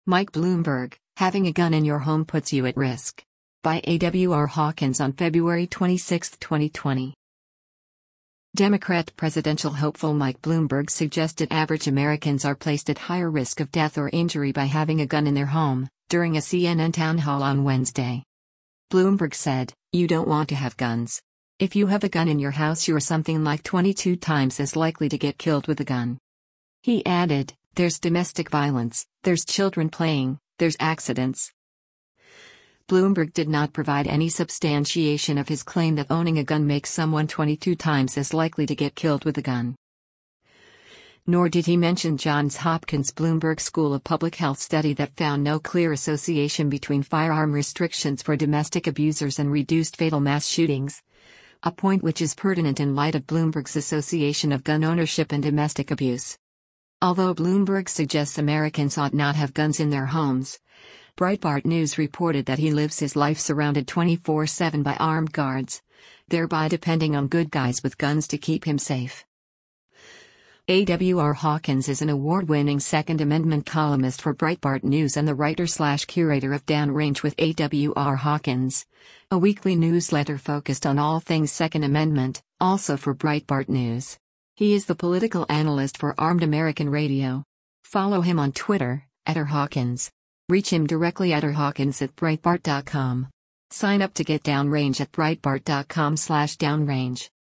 Mike Bloomberg, having a gun in your home puts you at risk. By A.W.R. Hawkins on February 26, 2020. Democrat presidential hopeful Mike Bloomberg suggested average Americans are placed at higher risk of death or injury by having a gun in their home, during a CNN town hall on Wednesday. Bloomberg said, "You don't want to have guns. If you have a gun in your house, you're something like 22 times as likely to get killed with a gun." He added, "There's domestic violence, there's children playing, there's accidents." Bloomberg did not provide any substantiation of his claim that owning a gun makes someone 22 times as likely to get killed with a gun. Nor did he mention Johns Hopkins Bloomberg School of Public Health study that found no clear association between firearm restrictions for domestic abusers and reduced fatal mass shootings, a point which is pertinent in light of Bloomberg's association of gun ownership and domestic abuse. Although Bloomberg suggests Americans ought not have guns in their homes, Breitbart News reported that he lives his life surrounded 24/7 by armed guards, thereby depending on good guys with guns to keep him safe. A.W.R. Hawkins is an award-winning Second Amendment columnist for Breitbart News and the writer/curator of Downrange with A.W.R. Hawkins, a weekly newsletter focused on all things Second Amendment, also for Breitbart News. He is the political analyst for Armed American Radio. Follow him on Twitter, @RHawkins. Reach him directly at rhawkins@breitbart.com. Sign up to get Downrange at breitbart.com/downrange.